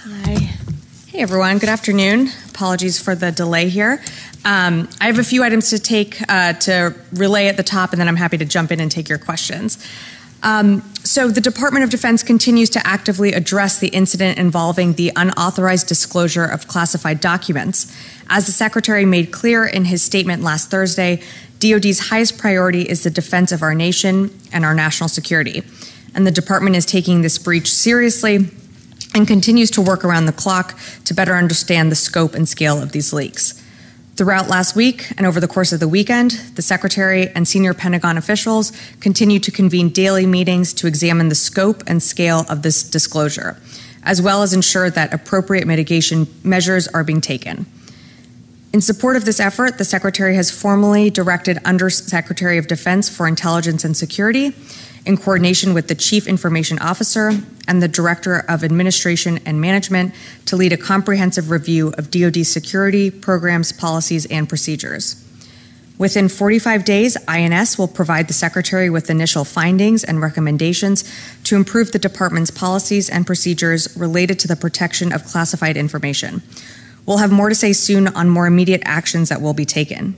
Hi. Hey, everyone. Good afternoon. Apologies for the delay here. I have a few items to take to relay at the top, and then I'm happy to jump in and take your questions. So the Department of Defense continues to actively address the incident involving the unauthorized disclosure of classified documents. As the Secretary made clear in his statement last Thursday, DoD's highest priority is the defense of our nation and our national security. And the Department is taking this breach seriously and continues to work around the clock to better understand the scope and scale of these leaks. Throughout last week and over the course of the weekend, the Secretary and senior Pentagon officials continue to convene daily meetings to examine the scope and scale of this disclosure, as well as ensure that appropriate mitigation measures are being taken. In support of this effort, the Secretary has formally directed Undersecretary of Defense for Intelligence and Security, in coordination with the Chief Information Officer and the Director of Administration and Management, to lead a comprehensive review of DoD security programs, policies, and procedures. Within 45 days, INS will provide the Secretary with initial findings and recommendations to improve the Department's policies and procedures related to the protection of classified information. We'll have more to say soon on more immediate actions that we will be taking.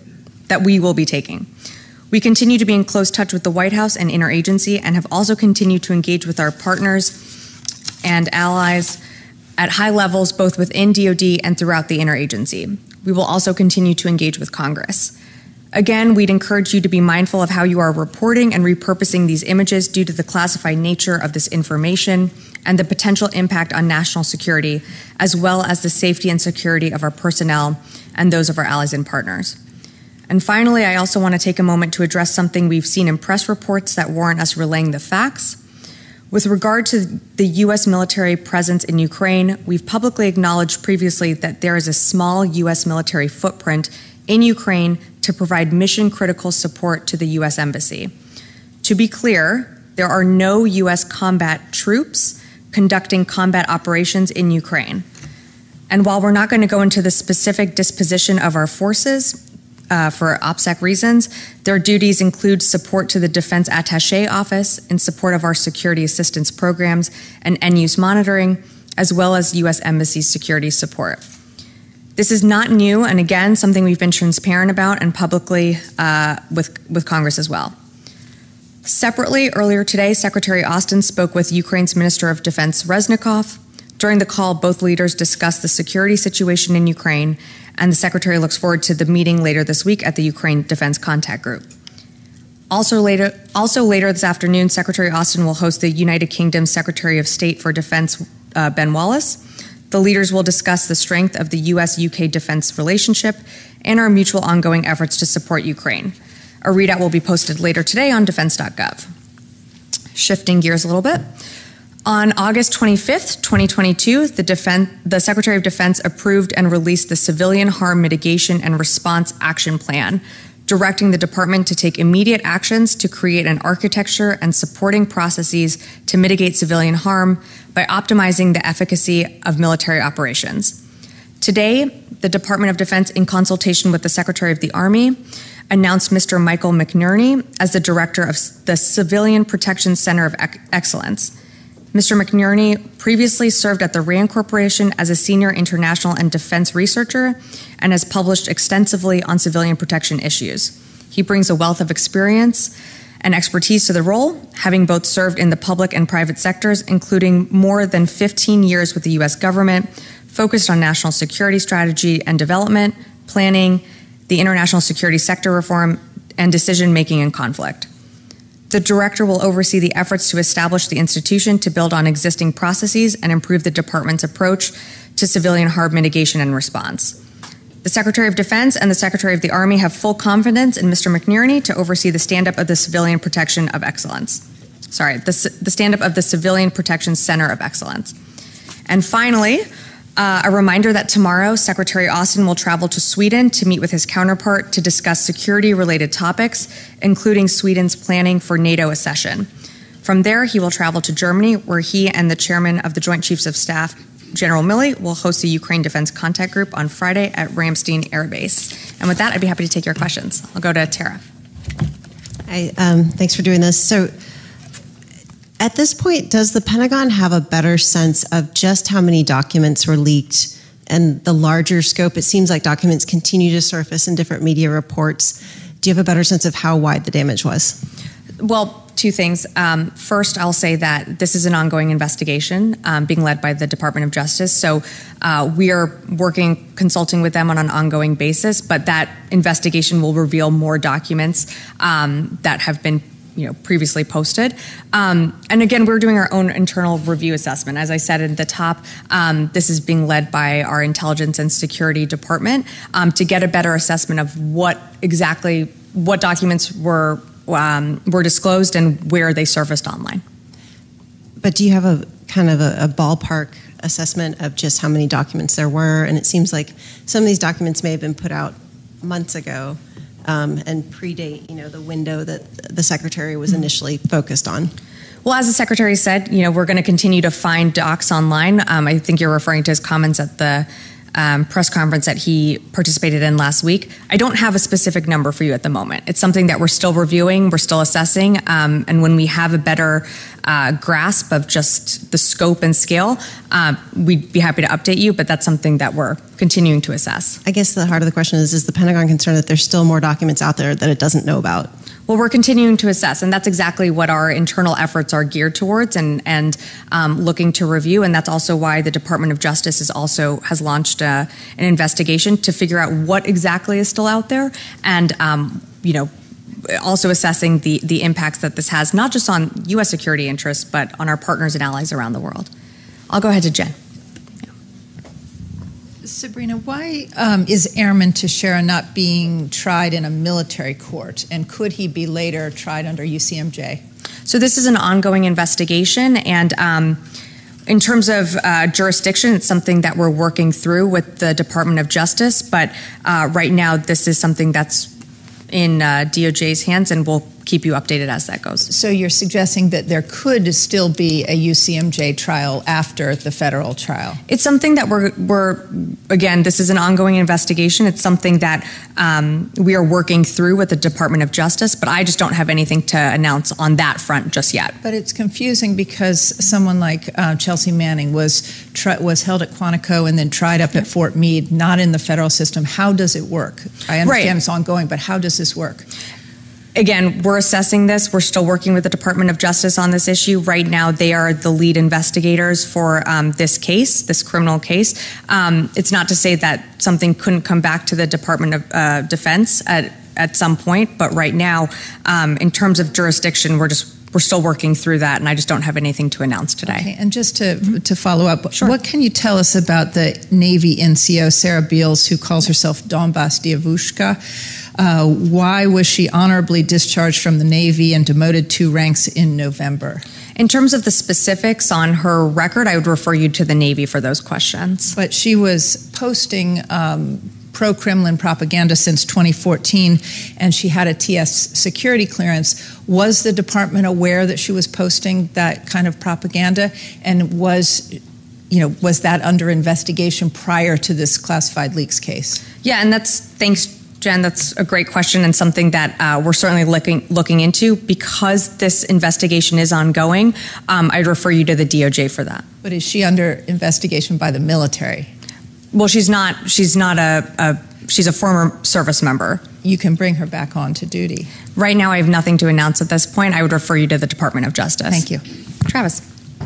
We continue to be in close touch with the White House and interagency, and have also continued to engage with our partners and allies at high levels, both within DoD and throughout the interagency. We will also continue to engage with Congress. Again, we'd encourage you to be mindful of how you are reporting and repurposing these images due to the classified nature of this information and the potential impact on national security, as well as the safety and security of our personnel and those of our allies and partners. And finally, I also want to take a moment to address something we've seen in press reports that warrant us relaying the facts. With regard to the U.S. military presence in Ukraine, we've publicly acknowledged previously that there is a small U.S. military footprint in Ukraine to provide mission-critical support to the U.S. Embassy. To be clear, there are no U.S. combat troops conducting combat operations in Ukraine. And while we're not going to go into the specific disposition of our forces, for OPSEC reasons, their duties include support to the Defense Attaché Office in support of our security assistance programs and end-use monitoring, as well as U.S. Embassy security support. This is not new, and again, something we've been transparent about and publicly with Congress as well. Separately, earlier today, Secretary Austin spoke with Ukraine's Minister of Defense Reznikov. During the call, both leaders discussed the security situation in Ukraine, and the Secretary looks forward to the meeting later this week at the Ukraine Defense Contact Group. Also later this afternoon, Secretary Austin will host the United Kingdom Secretary of State for Defense, Ben Wallace. The leaders will discuss the strength of the U.S.-UK defense relationship and our mutual ongoing efforts to support Ukraine. A readout will be posted later today on defense.gov. Shifting gears a little bit. On August 25th, 2022, the Secretary of Defense approved and released the Civilian Harm Mitigation and Response Action Plan, directing the Department to take immediate actions to create an architecture and supporting processes to mitigate civilian harm by optimizing the efficacy of military operations. Today, the Department of Defense, in consultation with the Secretary of the Army, announced Mr. Michael McNerney as the Director of the Civilian Protection Center of Excellence. Mr. McNerney previously served at the RAND Corporation as a senior international and defense researcher and has published extensively on civilian protection issues. He brings a wealth of experience and expertise to the role, having both served in the public and private sectors, including more than 15 years with the U.S. government, focused on national security strategy and development, planning, the international security sector reform, and decision-making in conflict. The director will oversee the efforts to establish the institution to build on existing processes and improve the department's approach to civilian harm mitigation and response. The Secretary of Defense and the Secretary of the Army have full confidence in Mr. McNerney to oversee the stand-up of the Civilian Protection of Excellence. The stand-up of the Civilian Protection Center of Excellence. And finally, a reminder that tomorrow, Secretary Austin will travel to Sweden to meet with his counterpart to discuss security-related topics, including Sweden's planning for NATO accession. From there, he will travel to Germany, where he and the chairman of the Joint Chiefs of Staff, General Milley, will host the Ukraine Defense Contact Group on Friday at Ramstein Air Base. And with that, I'd be happy to take your questions. I'll go to Tara. Hi, thanks for doing this. So At this point, does the Pentagon have a better sense of just how many documents were leaked and the larger scope? It seems like documents continue to surface in different media reports. Do you have a better sense of how wide the damage was? Well, two things. First, I'll say that this is an ongoing investigation being led by the Department of Justice. So we are consulting with them on an ongoing basis, but that investigation will reveal more documents that have been previously posted. And again, we're doing our own internal review assessment. As I said at the top, this is being led by our Intelligence and Security Department to get a better assessment of what documents were disclosed and where they surfaced online. But do you have a kind of a ballpark assessment of just how many documents there were? And it seems like some of these documents may have been put out months ago and predate, the window that the Secretary was initially focused on. Well, as the Secretary said, we're going to continue to find docs online. I think you're referring to his comments at the press conference that he participated in last week. I don't have a specific number for you at the moment. It's something that we're still reviewing, we're still assessing, and when we have a better grasp of just the scope and scale, we'd be happy to update you, but that's something that we're continuing to assess. I guess the heart of the question is the Pentagon concerned that there's still more documents out there that it doesn't know about? Well, we're continuing to assess, and that's exactly what our internal efforts are geared towards and looking to review, and that's also why the Department of Justice has launched an investigation to figure out what exactly is still out there, and also assessing the impacts that this has, not just on U.S. security interests, but on our partners and allies around the world. I'll go ahead to Jen. Sabrina, why is Airman Teixeira not being tried in a military court, and could he be later tried under UCMJ? So this is an ongoing investigation, and in terms of jurisdiction, it's something that we're working through with the Department of Justice, but right now this is something that's in DOJ's hands, and we'll keep you updated as that goes. So you're suggesting that there could still be a UCMJ trial after the federal trial? It's something that again, this is an ongoing investigation. It's something that we are working through with the Department of Justice, but I just don't have anything to announce on that front just yet. But it's confusing because someone like Chelsea Manning was held at Quantico and then tried up at Fort Meade, not in the federal system. How does it work? I understand It's ongoing, but how does this work? Again, we're assessing this. We're still working with the Department of Justice on this issue. Right now, they are the lead investigators for this criminal case. It's not to say that something couldn't come back to the Department of Defense at some point, but right now, in terms of jurisdiction, we're still working through that, and I just don't have anything to announce today. Okay, and just to follow up, Sure. What can you tell us about the Navy NCO, Sarah Beals, who calls herself Donbas Diavushka? Why was she honorably discharged from the Navy and demoted 2 ranks in November? In terms of the specifics on her record, I would refer you to the Navy for those questions. But she was posting pro-Kremlin propaganda since 2014, and she had a TS security clearance. Was the department aware that she was posting that kind of propaganda? And was that under investigation prior to this classified leaks case? Yeah, and thanks, Jen, that's a great question and something that we're certainly looking into. Because this investigation is ongoing, I'd refer you to the DOJ for that. But is she under investigation by the military? Well, she's not. She's a former service member. You can bring her back on to duty. Right now, I have nothing to announce at this point. I would refer you to the Department of Justice. Thank you. Travis.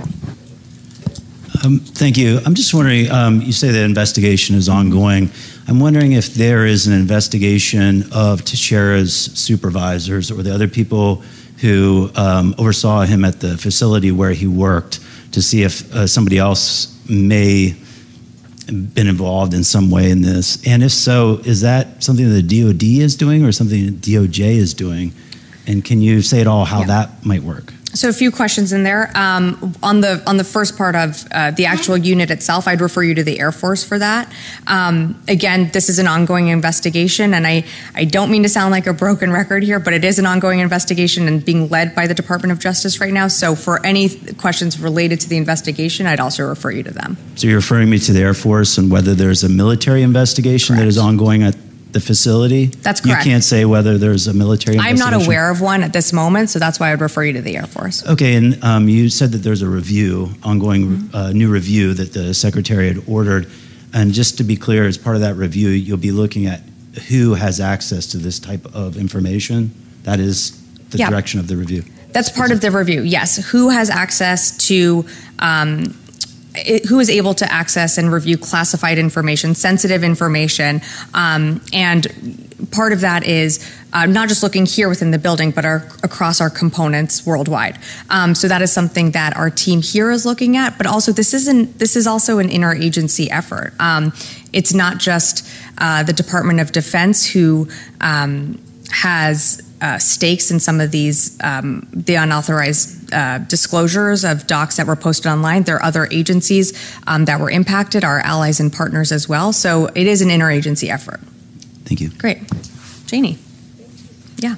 Thank you. I'm just wondering, you say the investigation is ongoing. I'm wondering if there is an investigation of Teixeira's supervisors or the other people who oversaw him at the facility where he worked to see if somebody else may been involved in some way in this. And if so, is that something that the DOD is doing or something that DOJ is doing? And can you say at all how that might work? So a few questions in there. On the first part of the actual unit itself, I'd refer you to the Air Force for that. Again, this is an ongoing investigation, and I don't mean to sound like a broken record here, but it is an ongoing investigation and being led by the Department of Justice right now. So for any questions related to the investigation, I'd also refer you to them. So you're referring me to the Air Force and whether there's a military investigation that is ongoing at the facility? That's correct. You can't say whether there's a military I'm investigation? not aware of one at this moment, so that's why I would refer you to the Air Force. Okay, and you said that there's a review, ongoing new review that the Secretary had ordered. And just to be clear, as part of that review, you'll be looking at who has access to this type of information. That is the direction of the review. That's part of the review, yes. Who has access to, who is able to access and review classified information, sensitive information, and part of that is not just looking here within the building, but across our components worldwide. So that is something that our team here is looking at, but also this is also an interagency effort. It's not just the Department of Defense who has stakes in some of these, the unauthorized disclosures of docs that were posted online. There are other agencies that were impacted, our allies and partners as well. So it is an interagency effort. Thank you. Great. Janie. Yeah.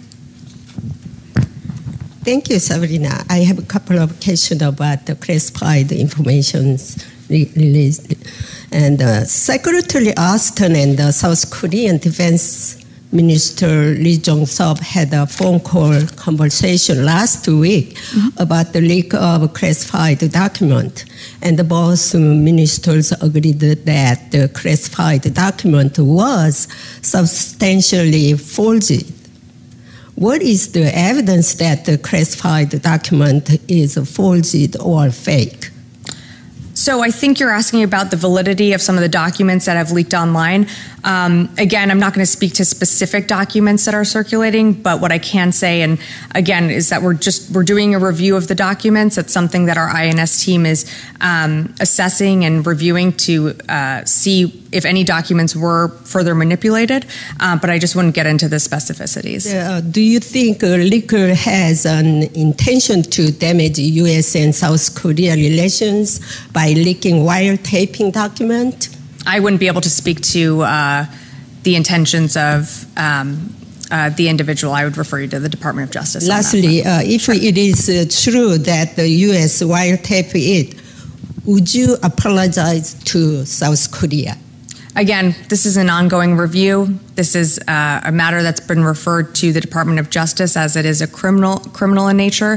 Thank you, Sabrina. I have a couple of questions about the classified information released. And Secretary Austin and the South Korean Defense Minister Lee Jong-suk had a phone call conversation last week about the leak of classified document. And both ministers agreed that the classified document was substantially forged. What is the evidence that the classified document is forged or fake? So I think you're asking about the validity of some of the documents that have leaked online. Again, I'm not going to speak to specific documents that are circulating, but what I can say, and again, is that we're doing a review of the documents. It's something that our INS team is assessing and reviewing to see if any documents were further manipulated, but I just wouldn't get into the specificities. Do you think leaker has an intention to damage U.S. and South Korea relations by leaking wiretapping document? I wouldn't be able to speak to the intentions of the individual. I would refer you to the Department of Justice. Lastly, if it is true that the U.S. wiretap it, would you apologize to South Korea? Again, this is an ongoing review. This is a matter that's been referred to the Department of Justice as it is a criminal in nature.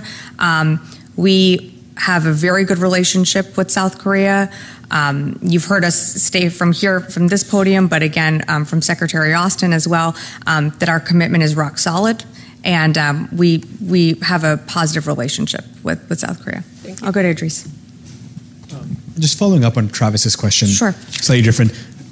We have a very good relationship with South Korea. You've heard us state from this podium, but again, from Secretary Austin as well, that our commitment is rock solid, and we have a positive relationship with South Korea. I'll go to Idris. Just following up on Travis's question, Sure. Slightly different.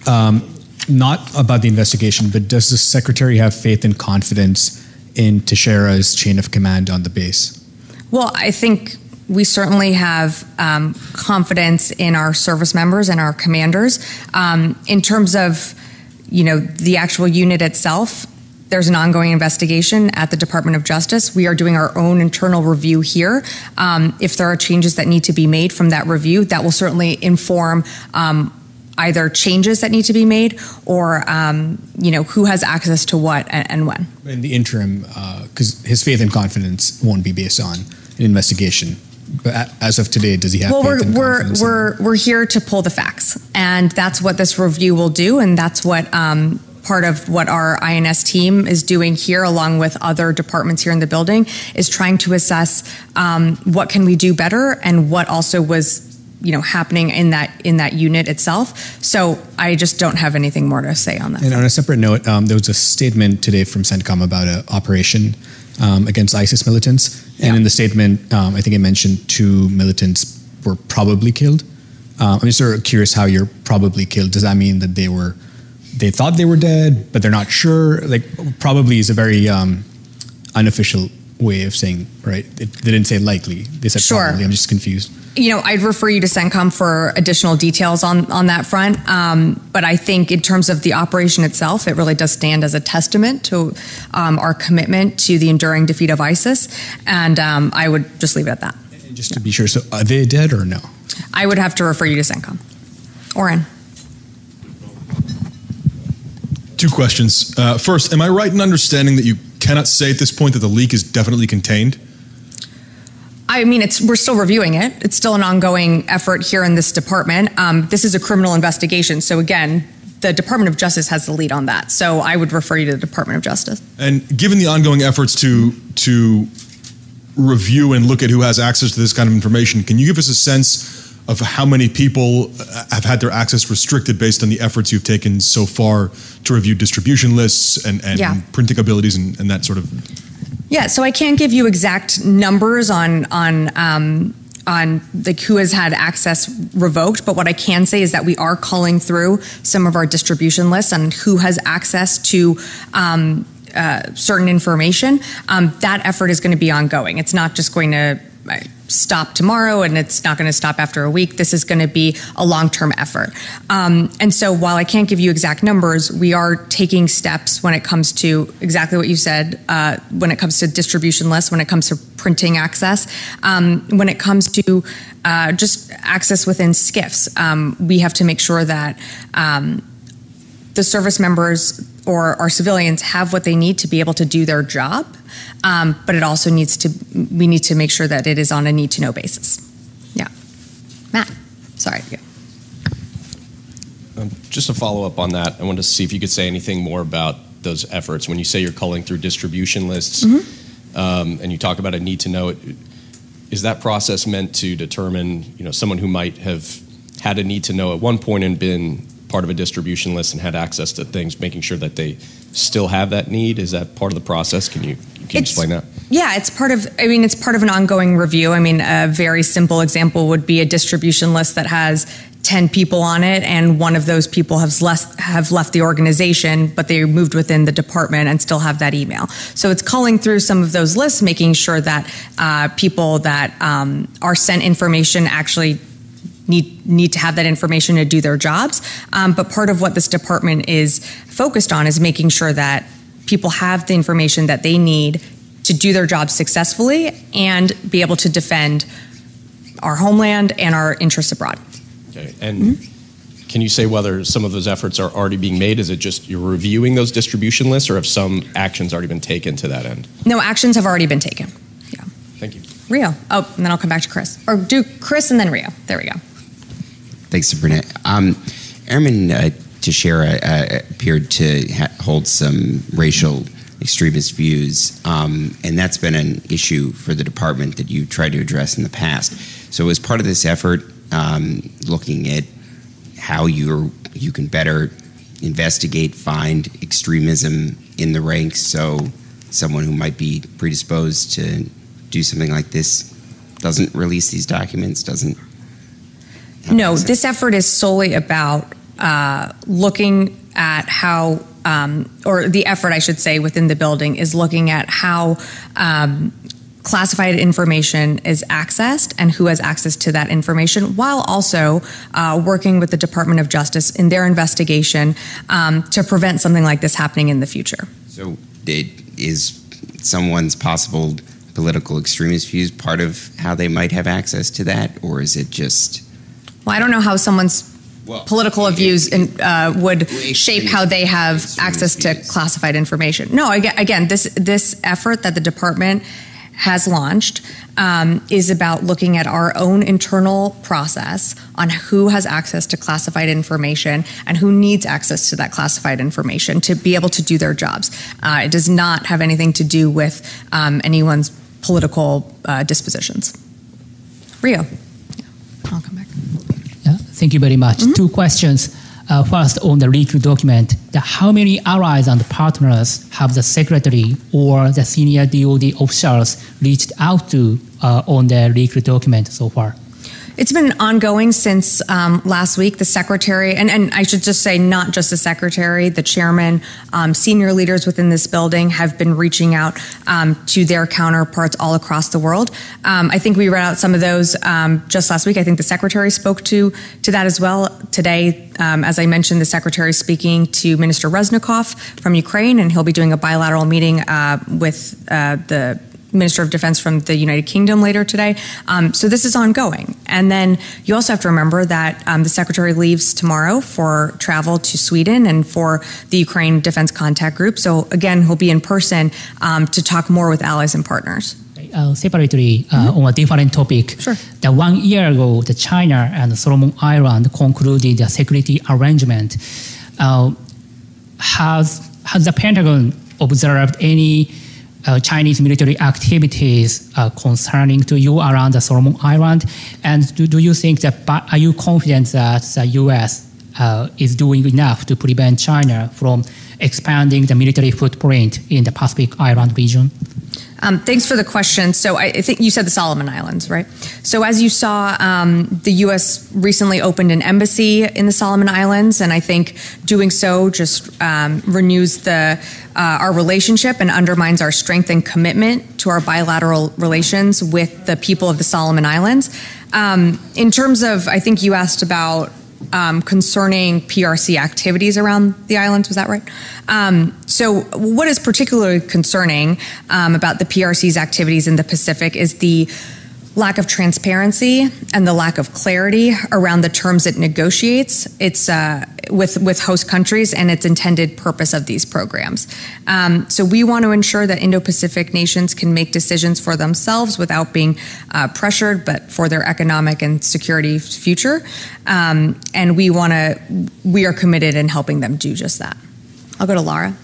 Not about the investigation, but does the Secretary have faith and confidence in Teixeira's chain of command on the base? Well, I think we certainly have confidence in our service members and our commanders. In terms of, the actual unit itself, there's an ongoing investigation at the Department of Justice. We are doing our own internal review here. If there are changes that need to be made from that review, that will certainly inform either changes that need to be made or, who has access to what and when. In the interim, because his faith and confidence won't be based on an investigation. But as of today, does he have faith and confidence? We're here to pull the facts, and that's what this review will do, and that's what part of what our INS team is doing here, along with other departments here in the building, is trying to assess what can we do better and what also was happening in that unit itself. So I just don't have anything more to say on that. And on a separate note, there was a statement today from CENTCOM about an operation against ISIS militants. And in the statement, I think it mentioned 2 militants were probably killed. I'm just sort of curious how you're probably killed. Does that mean that they thought they were dead, but they're not sure? Like, probably is a very unofficial way of saying, right? They didn't say likely. They said Sure. probably. I'm just confused. I'd refer you to CENTCOM for additional details on that front. But I think in terms of the operation itself, it really does stand as a testament to our commitment to the enduring defeat of ISIS. And I would just leave it at that. And just to be sure, so are they dead or no? I would have to refer you to CENTCOM. Oren. 2 questions. First, am I right in understanding that you cannot say at this point that the leak is definitely contained? I mean, we're still reviewing it. It's still an ongoing effort here in this department. This is a criminal investigation. So again, the Department of Justice has the lead on that. So I would refer you to the Department of Justice. And given the ongoing efforts to review and look at who has access to this kind of information, can you give us a sense of how many people have had their access restricted based on the efforts you've taken so far to review distribution lists and printing abilities and that sort of? Yeah, so I can't give you exact numbers on like who has had access revoked, but what I can say is that we are culling through some of our distribution lists on who has access to certain information. That effort is going to be ongoing. It's not just going to stop tomorrow and it's not going to stop after a week. This is going to be a long-term effort. And so while I can't give you exact numbers, we are taking steps when it comes to exactly what you said, when it comes to distribution lists, when it comes to printing access, when it comes to just access within SCIFs. We have to make sure that the service members or our civilians have what they need to be able to do their job, but it also we need to make sure that it is on a need-to-know basis. Yeah. Matt, sorry. Yeah. Just to follow up on that, I wanted to see if you could say anything more about those efforts. When you say you're culling through distribution lists, and you talk about a need-to-know, is that process meant to determine, someone who might have had a need-to-know at one point and been part of a distribution list and had access to things, making sure that they still have that need? Is that part of the process? Can you explain that? Yeah, it's part of an ongoing review. A very simple example would be a distribution list that has 10 people on it, and one of those people have left the organization, but they moved within the department and still have that email. So it's culling through some of those lists, making sure that people that are sent information actually need to have that information to do their jobs. But part of what this department is focused on is making sure that people have the information that they need to do their jobs successfully and be able to defend our homeland and our interests abroad. Okay. And can you say whether some of those efforts are already being made? Is it just you're reviewing those distribution lists, or have some actions already been taken to that end? No, actions have already been taken. Yeah. Thank you. Rio. Oh, and then I'll come back to Chris. Or do Chris and then Rio. There we go. Thanks, Sabrina. Airman Teixeira appeared to hold some racial extremist views, and that's been an issue for the department that you tried to address in the past. So as part of this effort, looking at how you can better investigate, find extremism in the ranks, so someone who might be predisposed to do something like this doesn't release these documents, No, this effort is solely about looking at how, or the effort, I should say, within the building is looking at how classified information is accessed and who has access to that information, while also working with the Department of Justice in their investigation to prevent something like this happening in the future. So is someone's possible political extremist views part of how they might have access to that, or is it just... Well, I don't know how someone's political views would shape how they have access to classified information. No, again, this effort that the department has launched is about looking at our own internal process on who has access to classified information and who needs access to that classified information to be able to do their jobs. It does not have anything to do with anyone's political dispositions. Rio. I'll come back. Thank you very much. Two questions. First, on the leaked document, how many allies and partners have the secretary or the senior DoD officials reached out to on the leaked document so far? It's been ongoing since last week. The secretary, and I should just say not just the secretary, the chairman, senior leaders within this building have been reaching out to their counterparts all across the world. I think we read out some of those just last week. I think the secretary spoke to that as well. Today, as I mentioned, the secretary is speaking to Minister Reznikov from Ukraine, and he'll be doing a bilateral meeting with the Minister of Defense from the United Kingdom later today. So this is ongoing. And then you also have to remember that the Secretary leaves tomorrow for travel to Sweden and for the Ukraine Defense Contact Group. So again, he'll be in person to talk more with allies and partners. Separately, on a different topic, sure. 1 year ago, China and Solomon Islands concluded a security arrangement. has the Pentagon observed any Chinese military activities concerning to you around the Solomon Island? And do you think that, are you confident that the U.S. Is doing enough to prevent China from expanding the military footprint in the Pacific Island region? Thanks for the question. So I think you said the Solomon Islands, right? So as you saw, the U.S. recently opened an embassy in the Solomon Islands, and I think doing so just renews our relationship and undermines our strength and commitment to our bilateral relations with the people of the Solomon Islands. In terms of, I think you asked about concerning PRC activities around the islands, was that right? So what is particularly concerning about the PRC's activities in the Pacific is the lack of transparency and the lack of clarity around the terms it negotiates with host countries and its intended purpose of these programs. So we want to ensure that Indo-Pacific nations can make decisions for themselves without being pressured, but for their economic and security future. And we are committed in helping them do just that. I'll go to Laura.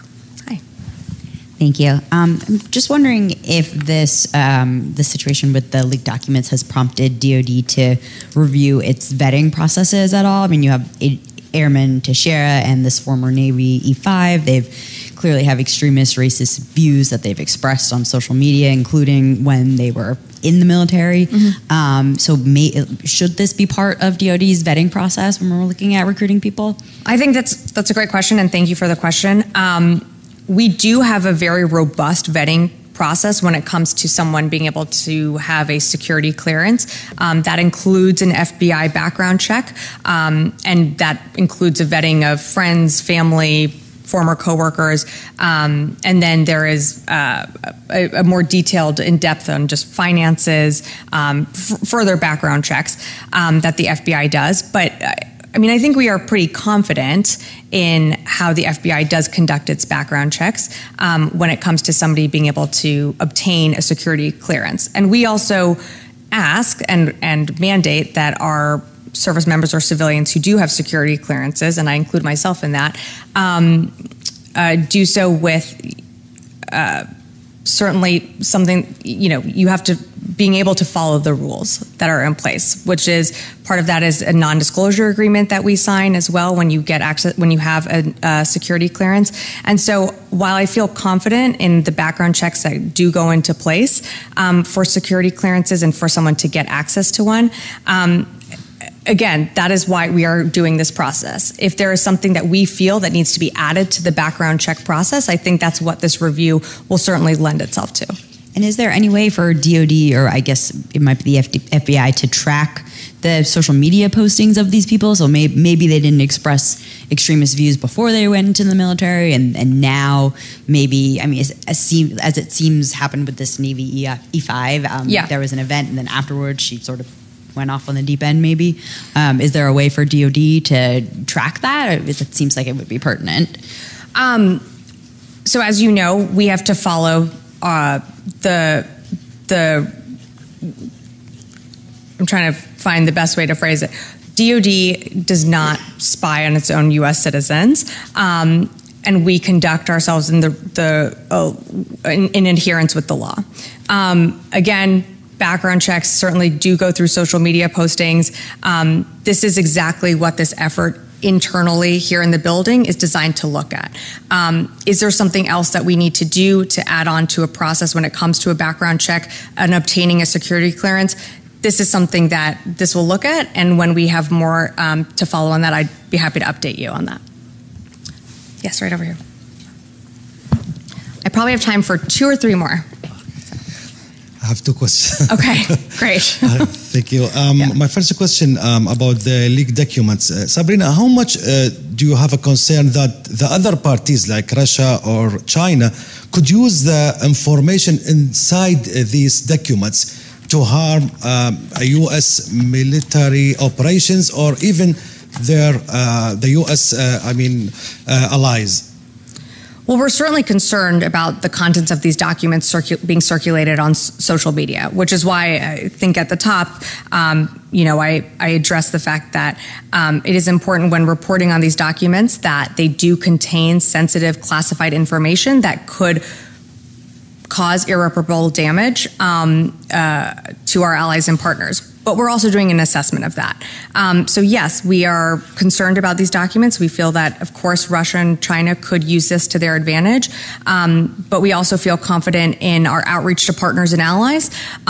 Thank you. I'm just wondering if this situation with the leaked documents has prompted DoD to review its vetting processes at all. I mean, you have Airman Teixeira and this former Navy E5. They've clearly have extremist racist views that they've expressed on social media, including when they were in the military. Mm-hmm. So should this be part of DoD's vetting process when we're looking at recruiting people? I think that's a great question, and thank you for the question. We do have a very robust vetting process when it comes to someone being able to have a security clearance. That includes an FBI background check, and that includes a vetting of friends, family, former coworkers, and then there is a more detailed in-depth on just finances, further background checks that the FBI does. But I mean, I think we are pretty confident in how the FBI does conduct its background checks when it comes to somebody being able to obtain a security clearance. And we also ask and mandate that our service members or civilians who do have security clearances, and I include myself in that, do so with certainly something, you have to being able to follow the rules that are in place, which is part of that is a non-disclosure agreement that we sign as well when you get access, when you have a security clearance. And so while I feel confident in the background checks that do go into place for security clearances and for someone to get access to one, again, that is why we are doing this process. If there is something that we feel that needs to be added to the background check process, I think that's what this review will certainly lend itself to. And is there any way for DoD, or I guess it might be the FBI, to track the social media postings of these people? So maybe they didn't express extremist views before they went into the military, and now maybe, I mean, as it seems happened with this Navy E5, there was an event, and then afterwards she sort of went off on the deep end, maybe. Is there a way for DoD to track that? Or it seems like it would be pertinent. So as you know, we have to follow the I'm trying to find the best way to phrase it. DoD does not spy on its own U.S. citizens, and we conduct ourselves in in adherence with the law. Again, background checks certainly do go through social media postings. This is exactly what this effort internally here in the building is designed to look at. Is there something else that we need to do to add on to a process when it comes to a background check and obtaining a security clearance? This is something that this will look at, and when we have more to follow on that, I'd be happy to update you on that. Yes, right over here. I probably have time for 2 or 3 more. I have 2 questions. Okay, great. Thank you. My first question about the leaked documents. Sabrina, how much do you have a concern that the other parties like Russia or China could use the information inside these documents to harm U.S. military operations or even the U.S. allies? Well, we're certainly concerned about the contents of these documents being circulated on social media, which is why I think at the top I address the fact that it is important when reporting on these documents that they do contain sensitive classified information that could cause irreparable damage to our allies and partners. But we're also doing an assessment of that. So yes, we are concerned about these documents. We feel that, of course, Russia and China could use this to their advantage. But we also feel confident in our outreach to partners and allies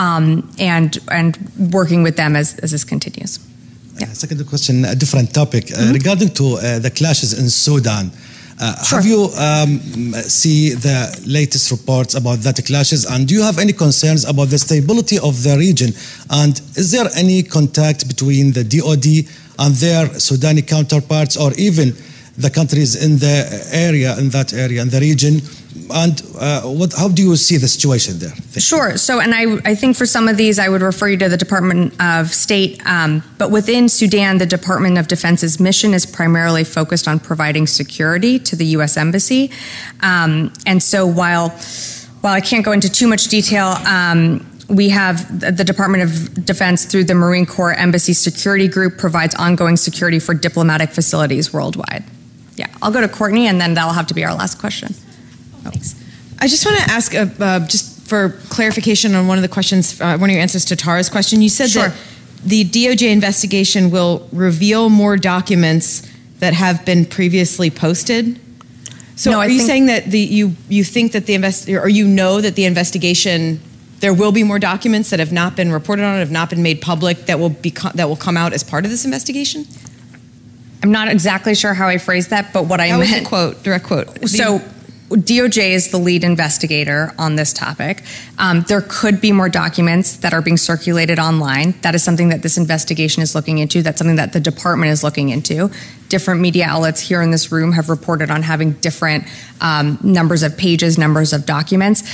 and working with them as this continues. Yeah. Second question, a different topic. Regarding to the clashes in Sudan, Sure. have you see the latest reports about that clashes, and do you have any concerns about the stability of the region? And is there any contact between the DoD and their Sudani counterparts, or even the countries in the area, in the region? And how do you see the situation there? Sure. So, and I think for some of these, I would refer you to the Department of State. But within Sudan, the Department of Defense's mission is primarily focused on providing security to the U.S. Embassy. And so while I can't go into too much detail, we have the Department of Defense through the Marine Corps Embassy Security Group provides ongoing security for diplomatic facilities worldwide. Yeah, I'll go to Courtney, and then that'll have to be our last question. Thanks. I just want to ask, just for clarification on one of the questions, one of your answers to Tara's question. You said Sure. that the DOJ investigation will reveal more documents that have been previously posted. So No, are you saying that you think that or you know that the investigation, there will be more documents that have not been reported on, have not been made public, that will come out as part of this investigation? I'm not exactly sure how I phrased that, but what I That was meant. a quote, direct quote. So DOJ is the lead investigator on this topic. There could be more documents that are being circulated online. That is something that this investigation is looking into. That's something that the department is looking into. Different media outlets here in this room have reported on having different numbers of pages, numbers of documents.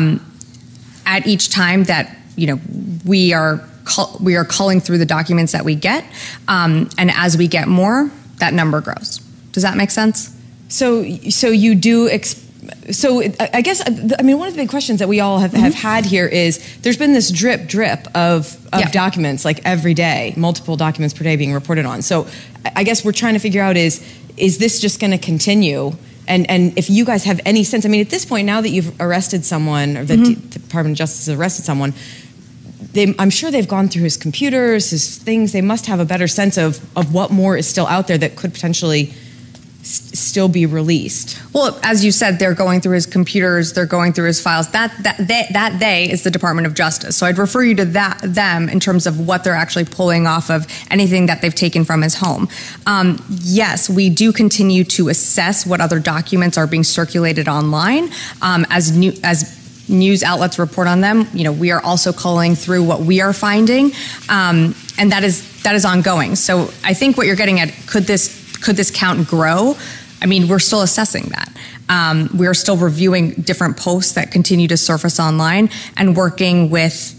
At each time that we are culling through the documents that we get, and as we get more, that number grows. Does that make sense? So you do. So I guess one of the big questions that we all have had here is there's been this drip of documents like every day, multiple documents per day being reported on. So I guess we're trying to figure out is this just going to continue? And if you guys have any sense, at this point, now that you've arrested someone, or the Department of Justice has arrested someone, I'm sure they've gone through his computers, his things. They must have a better sense of what more is still out there that could potentially still be released. Well, as you said, they're going through his computers, they're going through his files. That they is the Department of Justice. So I'd refer you to them in terms of what they're actually pulling off of anything that they've taken from his home. Yes, we do continue to assess what other documents are being circulated online as news outlets report on them. We are also culling through what we are finding, and that is ongoing. So I think what you're getting at, could this count grow? We're still assessing that. We're still reviewing different posts that continue to surface online and working with,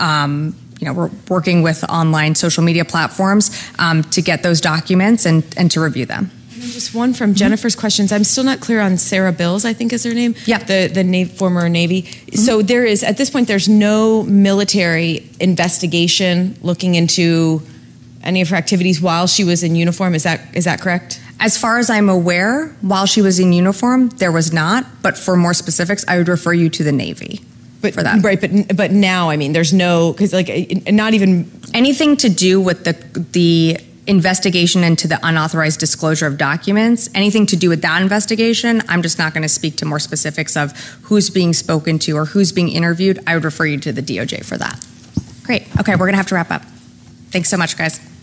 we're working with online social media platforms to get those documents and to review them. And then just one from Jennifer's questions. I'm still not clear on Sarah Bills, I think is her name. Yeah. The former Navy. So there is, at this point, there's no military investigation looking into any of her activities while she was in uniform. Is that correct? As far as I'm aware, while she was in uniform, there was not. But for more specifics, I would refer you to the Navy for that. Right, but now, there's no, because not even anything to do with the investigation into the unauthorized disclosure of documents, anything to do with that investigation, I'm just not going to speak to more specifics of who's being spoken to or who's being interviewed. I would refer you to the DOJ for that. Great. Okay, we're going to have to wrap up. Thanks so much, guys.